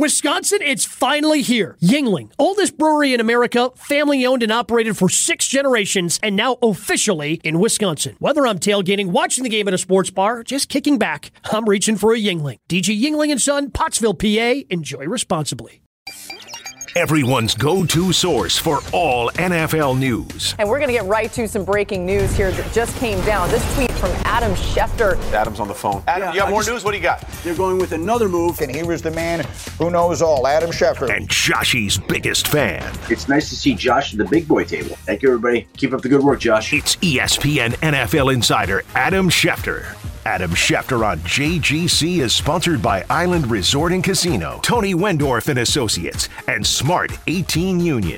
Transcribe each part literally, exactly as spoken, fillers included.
Wisconsin, it's finally here. Yuengling, oldest brewery in America, family owned and operated for six generations, and now officially in Wisconsin. Whether I'm tailgating, watching the game at a sports bar, just kicking back, I'm reaching for a Yuengling. D G Yuengling and Son, Pottsville, P A. Enjoy responsibly. Everyone's go-to source for all N F L news. And we're going to get right to some breaking news here that just came down. This tweet from Adam Schefter. Adam's on the phone. Adam, yeah, you got I more just, news? What do you got? They're going with another move. And he was the man who knows all, Adam Schefter. And Joshy's biggest fan. It's nice to see Josh at the big boy table. Thank you, everybody. Keep up the good work, Josh. It's E S P N N F L insider Adam Schefter. Adam Schefter on J G C is sponsored by Island Resort and Casino, Tony Wendorf and Associates, and Smart eighteen Union.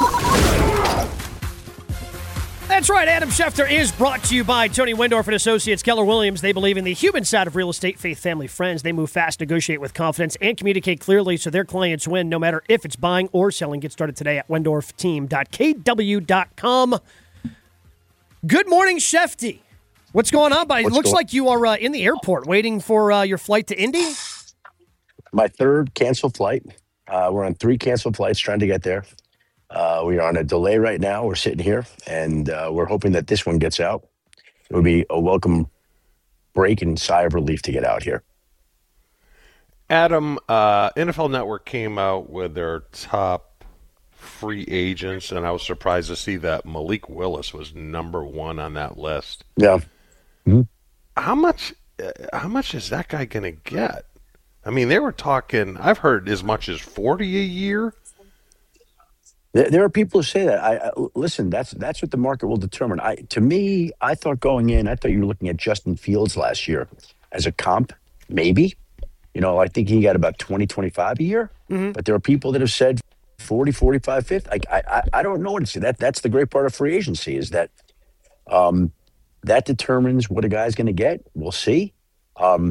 That's right. Adam Schefter is brought to you by Tony Wendorf and Associates. Keller Williams, they believe in the human side of real estate, faith, family, friends. They move fast, negotiate with confidence, and communicate clearly so their clients win no matter if it's buying or selling. Get started today at wendorf team dot k w dot com. Good morning, Shefty. What's going on, buddy? It looks like you are uh, in the airport waiting for uh, your flight to Indy. My third canceled flight. Uh, we're on three canceled flights trying to get there. Uh, we are on a delay right now. We're sitting here, and uh, we're hoping that this one gets out. It would be a welcome break and sigh of relief to get out here. Adam, uh, N F L Network came out with their top free agents, and I was surprised to see that Malik Willis was number one on that list. Yeah. Mm-hmm. How much? Uh, how much is that guy going to get? I mean, they were talking. I've heard as much as forty a year. There, there are people who say that. I, I listen. That's that's what the market will determine. I to me, I thought going in, I thought you were looking at Justin Fields last year as a comp, maybe. You know, I think he got about twenty, twenty-five a year. Mm-hmm. But there are people that have said forty, forty-five, fifty. Like, I, I, I don't know what to say. That that's the great part of free agency is that. Um, That determines what a guy's going to get. We'll see. Um,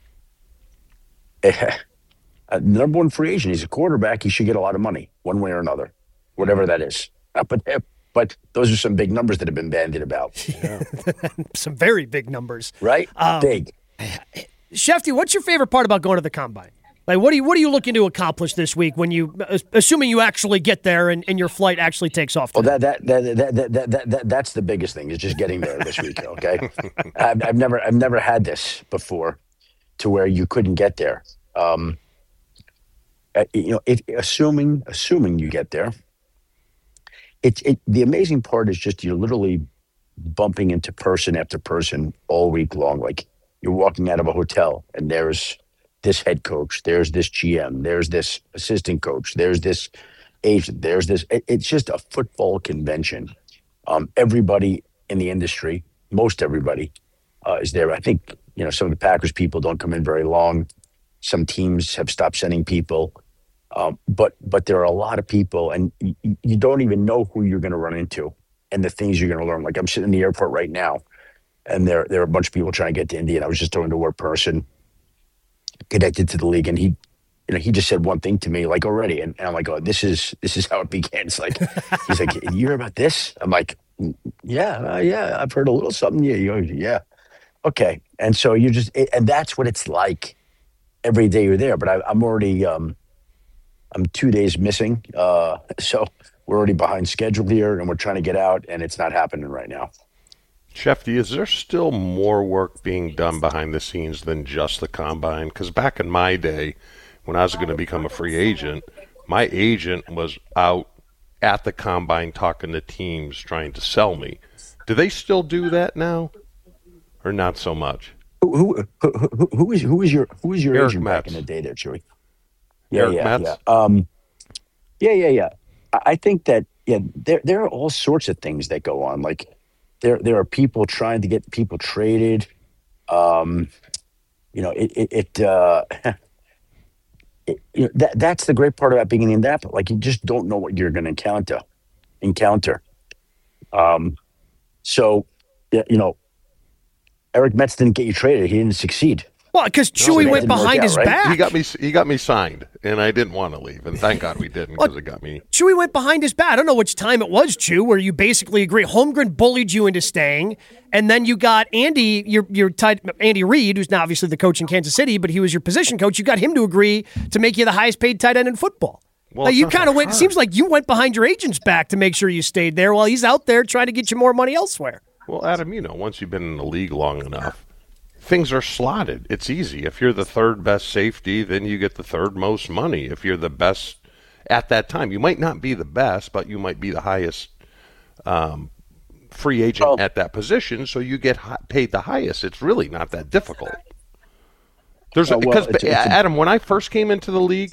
uh, number one free agent. He's a quarterback. He should get a lot of money, one way or another, whatever that is. Uh, but but those are some big numbers that have been bandied about. Yeah. Some very big numbers, right? Um, big. Shefty, what's your favorite part about going to the combine? Like, what are you what are you looking to accomplish this week when you, assuming you actually get there and, and your flight actually takes off? Well, that that that, that that that that that that's the biggest thing is just getting there this week. Okay, I've, I've never I've never had this before, to where you couldn't get there. Um, you know, if, assuming assuming you get there, it's it. The amazing part is just you're literally bumping into person after person all week long. Like you're walking out of a hotel and there's this head coach, there's this G M, there's this assistant coach, there's this agent, there's this. It, it's just a football convention. Um, everybody in the industry, most everybody, uh, is there. I think you know some of the Packers people don't come in very long. Some teams have stopped sending people, um, but but there are a lot of people, and y- you don't even know who you're going to run into and the things you're going to learn. Like I'm sitting in the airport right now, and there there are a bunch of people trying to get to Indy, and I was just talking to a person connected to the league, and he, you know, he just said one thing to me, like already, and, and I'm like, oh, this is this is how it began. It's like he's like, you hear about this? I'm like, yeah, uh, yeah, I've heard a little something. Yeah, you know, yeah, okay. And so you just, and that's what it's like every day you're there. But I, I'm already, um, I'm two days missing, uh, so we're already behind schedule here, and we're trying to get out, and it's not happening right now. Shefty, is there still more work being done behind the scenes than just the combine? Because back in my day, when I was going to become a free agent, my agent was out at the combine talking to teams trying to sell me. Do they still do that now, or not so much? Who who who, who is who is your who is your Eric agent Metz. back in the day there, Chewy? Yeah, Eric yeah, Metz? yeah. Um, yeah, yeah, yeah. I I think that yeah, there there are all sorts of things that go on. Like there there are people trying to get people traded. Um, you know, it it, it uh, it, you know, that that's the great part about being in Indianapolis. Like you just don't know what you're going to encounter. Encounter. Um, so yeah, you know, Eric Metz didn't get you traded. He didn't succeed. Well, because No, Chewy that went didn't work behind out, his right? back. He got me. He got me signed, and I didn't want to leave, and thank God we didn't because it got me. Chewy went behind his back. I don't know which time it was, Chew, where you basically agree. Holmgren bullied you into staying, and then you got Andy, your your tight Andy Reid, who's now obviously the coach in Kansas City, but he was your position coach. You got him to agree to make you the highest paid tight end in football. Well, like it's you not kind of that went. It hard. seems like you went behind your agent's back to make sure you stayed there while he's out there trying to get you more money elsewhere. Well, Adam, you know, once you've been in the league long enough, things are slotted. It's easy. If you're the third best safety, then you get the third most money. If you're the best at that time, you might not be the best, but you might be the highest um, free agent Well- at that position, so you get hi- paid the highest. It's really not that difficult. There's Oh, well, because it's- it's a- Adam, when I first came into the league,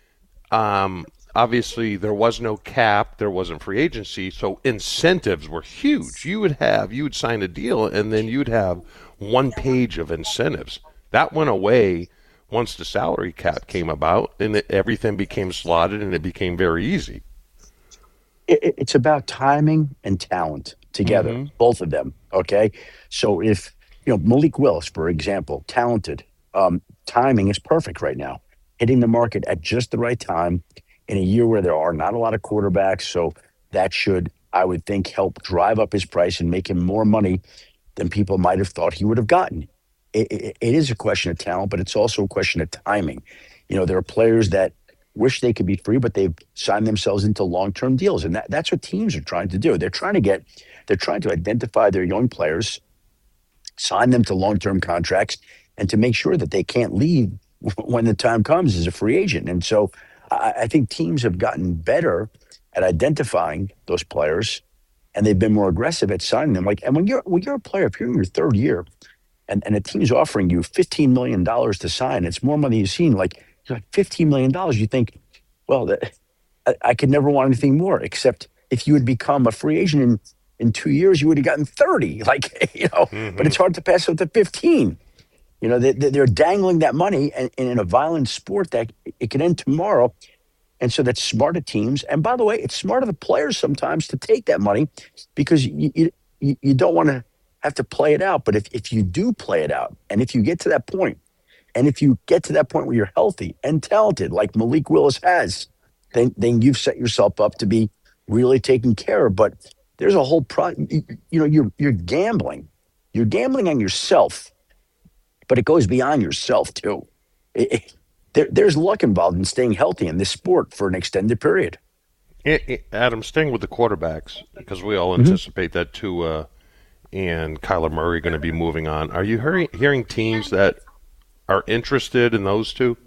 um, obviously there was no cap, there wasn't free agency, so incentives were huge. You would have, you would sign a deal, and then you'd have one page of incentives. That went away once the salary cap came about, and it, everything became slotted, and it became very easy. it, it- it's about timing and talent together, both of them. Okay. So if, you know, Malik Willis, for example, talented, um, timing is perfect right now, hitting the market at just the right time in a year where there are not a lot of quarterbacks. So that should, I would think, help drive up his price and make him more money than people might have thought he would have gotten. It, it, it is a question of talent, but it's also a question of timing. You know, there are players that wish they could be free, but they've signed themselves into long-term deals. And that, that's what teams are trying to do. They're trying to get, they're trying to identify their young players, sign them to long-term contracts, and to make sure that they can't leave when the time comes as a free agent. And so I, I think teams have gotten better at identifying those players, and they've been more aggressive at signing them. Like, and when you're when you're a player, if you're in your third year, and, and a team's offering you fifteen million dollars to sign, it's more money you've seen. Like, you're like fifteen million dollars, you think, well, that, I, I could never want anything more, except if you had become a free agent in, in two years, you would have gotten thirty. Like, you know, but it's hard to pass up to fifteen. You know, they, they- they're dangling that money, and, and in a violent sport that it can end tomorrow. And so that's smart of teams. And by the way, it's smart of the players sometimes to take that money, because you you, you you don't want to have to play it out. But if, if you do play it out, and if you get to that point, and if you get to that point where you're healthy and talented, like Malik Willis has, then then you've set yourself up to be really taken care of. But there's a whole pro. You, you know, you're you're gambling. You're gambling on yourself, but it goes beyond yourself too. It, it, there, there's luck involved in staying healthy in this sport for an extended period. Eh, eh, Adam, staying with the quarterbacks, because we all anticipate that Tua and Kyler Murray are going to be moving on. Are you hearing, hearing teams that are interested in those two?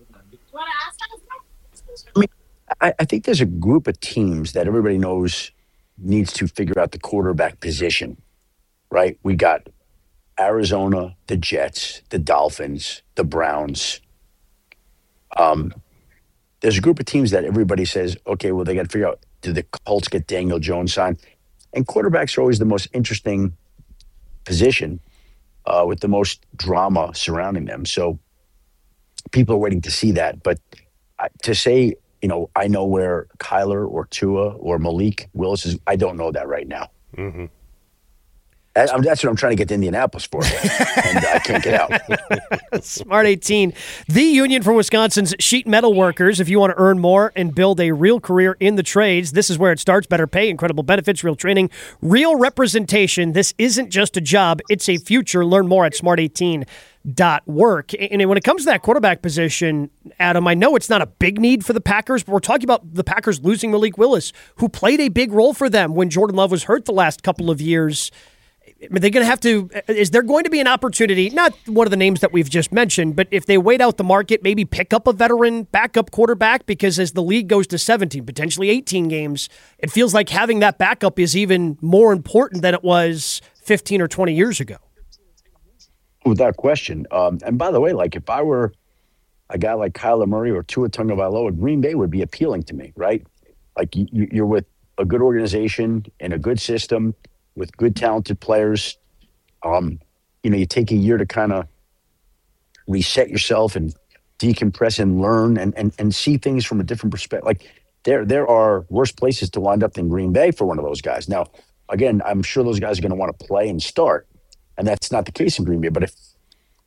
I mean, I, I think there's a group of teams that everybody knows needs to figure out the quarterback position, right? We got Arizona, the Jets, the Dolphins, the Browns. Um, there's a group of teams that everybody says, okay, well, they got to figure out, did the Colts get Daniel Jones signed? And quarterbacks are always the most interesting position uh, with the most drama surrounding them. So people are waiting to see that. But uh, to say, you know, I know where Kyler or Tua or Malik Willis is, I don't know that right now. Mm-hmm. I, I'm, that's what I'm trying to get to Indianapolis for, and I can't get out. Smart eighteen, the union for Wisconsin's sheet metal workers. If you want to earn more and build a real career in the trades, this is where it starts. Better pay, incredible benefits, real training, real representation. This isn't just a job, it's a future. Learn more at smart eighteen dot work. And when it comes to that quarterback position, Adam, I know it's not a big need for the Packers, but we're talking about the Packers losing Malik Willis, who played a big role for them when Jordan Love was hurt the last couple of years. Are they going to have to, is there going to be an opportunity, not one of the names that we've just mentioned, but if they wait out the market, maybe pick up a veteran backup quarterback? Because as the league goes to seventeen, potentially eighteen games, it feels like having that backup is even more important than it was fifteen or twenty years ago. Without question. Um, and by the way, like if I were a guy like Kyler Murray or Tua Tagovailoa, Green Bay would be appealing to me, right? Like you, you're with a good organization and a good system with good talented players. Um, you know, you take a year to kind of reset yourself and decompress and learn and, and and see things from a different perspective. Like there there are worse places to wind up than Green Bay for one of those guys. Now, again, I'm sure those guys are going to want to play and start, and that's not the case in Green Bay. But if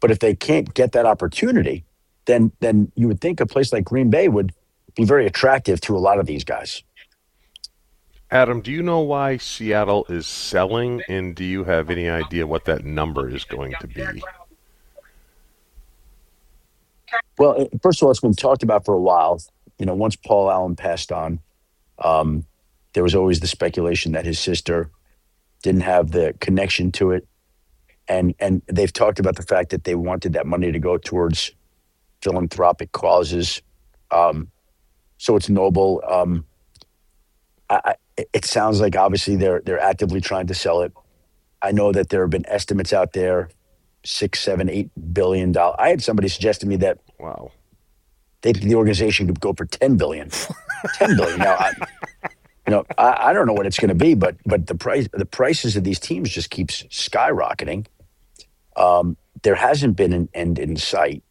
But if they can't get that opportunity, then then you would think a place like Green Bay would be very attractive to a lot of these guys. Adam, do you know why Seattle is selling, and do you have any idea what that number is going to be? Well, first of all, it's been talked about for a while. You know, once Paul Allen passed on, um, there was always the speculation that his sister didn't have the connection to it. And and they've talked about the fact that they wanted that money to go towards philanthropic causes. Um, so it's noble. Um, I, I, it sounds like obviously they're they're actively trying to sell it. I know that there have been estimates out there, six, seven, eight billion dollars. I had somebody suggest to me that wow, they think the organization could go for ten billion. ten billion. Now, I, you know, I, I don't know what it's going to be, but but the price the prices of these teams just keeps skyrocketing. Um, there hasn't been an end in sight.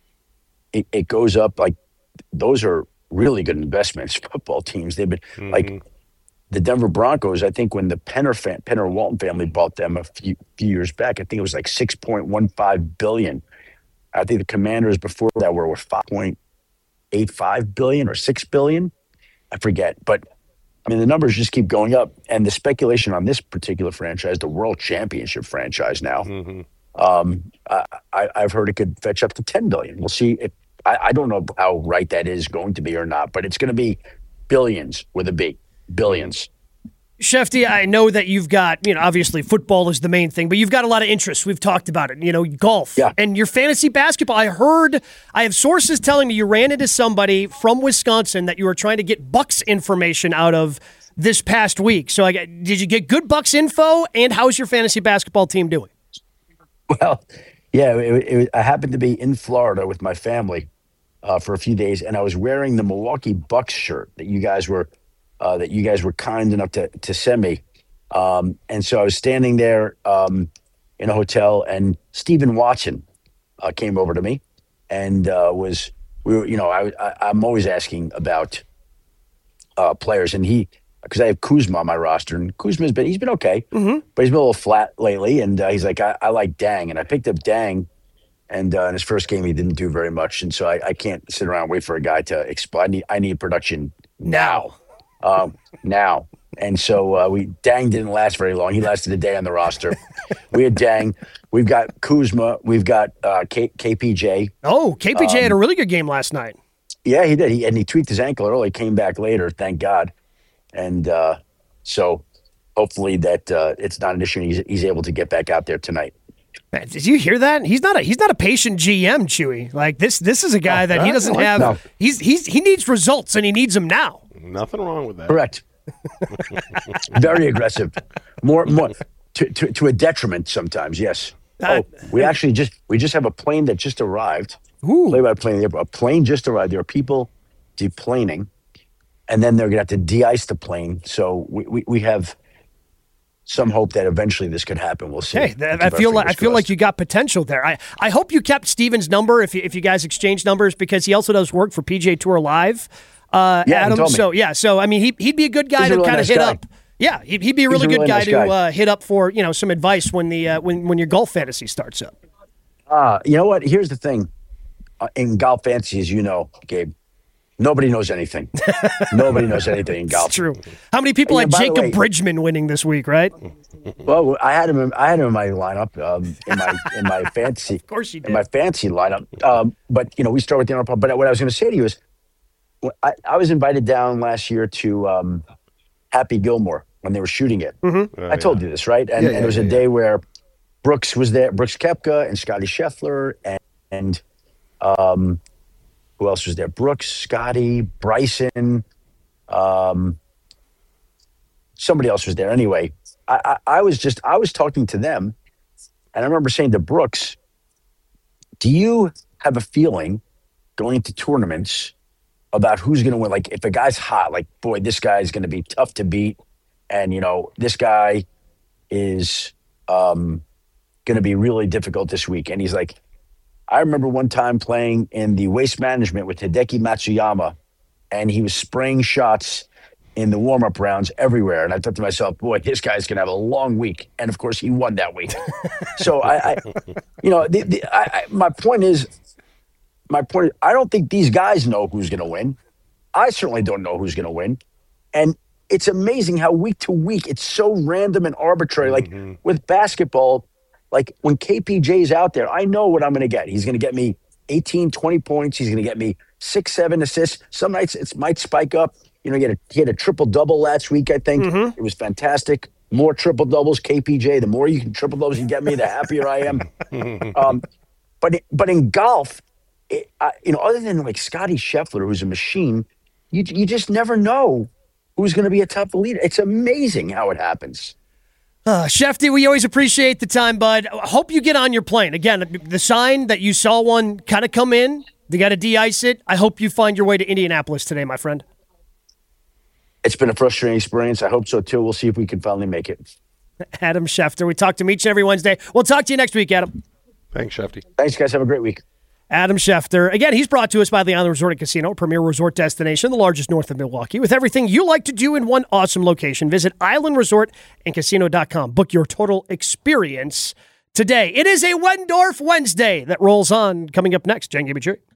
It, it goes up like those are really good investments. Football teams, they've been mm-hmm. like the Denver Broncos. I think when the Penner fan, Penner Walton family bought them a few, few years back, I think it was like six point one five billion. I think the Commanders before that were, were five point eight five billion or six billion. I forget, but I mean the numbers just keep going up. And the speculation on this particular franchise, the World Championship franchise now. Mm-hmm. Um, I, I've heard it could fetch up to ten billion. We'll see. If, I, I don't know how right that is going to be or not, but it's going to be billions with a B, billions. Shefty, I know that you've got, you know, obviously football is the main thing, but you've got a lot of interests. We've talked about it, you know, golf yeah. and your fantasy basketball. I heard, I have sources telling me you ran into somebody from Wisconsin that you were trying to get Bucks information out of this past week. So I got, did you get good Bucks info, and how's your fantasy basketball team doing? Well, yeah, it, it, I happened to be in Florida with my family uh, for a few days, and I was wearing the Milwaukee Bucks shirt that you guys were uh, that you guys were kind enough to to send me. Um, and so I was standing there um, in a hotel, and Stephen Watson uh, came over to me, and uh, was we were, you know, I, I I'm always asking about uh, players, and he. Because I have Kuzma on my roster, and Kuzma's been, he's been okay, mm-hmm. but he's been a little flat lately, and uh, he's like, I, I like Dang, and I picked up Dang, and uh, in his first game, he didn't do very much, and so I, I can't sit around and wait for a guy to explode. I need, I need production now, um, now, and so uh, we Dang didn't last very long. He lasted a day on the roster. We had Dang, we've got Kuzma, we've got uh, K- KPJ. Oh, K P J um, had a really good game last night. Yeah, he did, he, and he tweaked his ankle early, came back later, thank God. And uh, so hopefully that uh, it's not an issue. And he's, he's able to get back out there tonight. Man, did you hear that? He's not a he's not a patient G M, Chewy. Like this this is a guy oh, that he doesn't have. No. He's he's he needs results, and he needs them now. Nothing wrong with that. Correct. Very aggressive. More more to, to to a detriment sometimes. Yes. Uh, oh, we actually just we just have a plane that just arrived. Ooh. Play by plane. A plane just arrived. There are people deplaning. And then they're going to have to de-ice the plane. So we, we, we have some hope that eventually this could happen. We'll see. Hey, I feel like I feel like you got potential there. I, I hope you kept Steven's number if you, if you guys exchange numbers, because he also does work for P G A Tour Live. Uh, yeah, Adam. So yeah, so I mean, he he'd be a good guy to really kind of nice hit guy. up. Yeah, he'd, he'd be a really a good really guy nice to guy. Uh, hit up for you know some advice when the uh, when when your golf fantasy starts up. Uh, you know what? Here's the thing. Uh, in golf fantasy, as you know, Gabe. Nobody knows anything. Nobody knows anything in golf. It's true. How many people had Jacob way, Bridgman winning this week, right? Well, I had him. In, I had him in my lineup um, in my in my fantasy. Of course, you did. In my fantasy lineup. Um, but you know, we start with the N R L. But what I was going to say to you is, I, I was invited down last year to um, Happy Gilmore when they were shooting it. Mm-hmm. Oh, I told yeah. you this, right? And, yeah, and yeah, it was yeah, a yeah. day where Brooks was there, Brooks Koepka and Scotty Scheffler, and, and um. Who else was there? Brooks, Scotty, Bryson, um, somebody else was there. Anyway, I, I, I was just, I was talking to them, and I remember saying to Brooks, do you have a feeling going into tournaments about who's going to win? Like, if a guy's hot, like, boy, this guy's going to be tough to beat, and, you know, this guy is um, going to be really difficult this week. And he's like, I remember one time playing in the Waste Management with Hideki Matsuyama, and he was spraying shots in the warm-up rounds everywhere. And I thought to myself, boy, this guy's going to have a long week. And, of course, he won that week. so, I, I, you know, the, the, I, I, my point is, my point is, I don't think these guys know who's going to win. I certainly don't know who's going to win. And it's amazing how week to week, it's so random and arbitrary. Mm-hmm. Like with basketball, like when K P J's out there, I know what I'm going to get. He's going to get me eighteen, twenty points. He's going to get me six, seven assists. Some nights it might spike up. You know, he had a, he had a triple-double last week, I think. Mm-hmm. It was fantastic. More triple-doubles, K P J. The more you can triple-doubles you get me, the happier I am. um, but but in golf, it, I, you know, other than like Scotty Scheffler, who's a machine, you you just never know who's going to be a top leader. It's amazing how it happens. Uh, Shefty, we always appreciate the time, bud. I hope you get on your plane. Again, the sign that you saw one kind of come in, they got to de-ice it. I hope you find your way to Indianapolis today, my friend. It's been a frustrating experience. I hope so, too. We'll see if we can finally make it. Adam Schefter. We talk to him each and every Wednesday. We'll talk to you next week, Adam. Thanks, Shefty. Thanks, guys. Have a great week. Adam Schefter. Again, he's brought to us by the Island Resort and Casino, a premier resort destination, the largest north of Milwaukee. With everything you like to do in one awesome location, visit island resort and casino dot com. Book your total experience today. It is a Wendorf Wednesday that rolls on. Coming up next, Jen Gibachuri.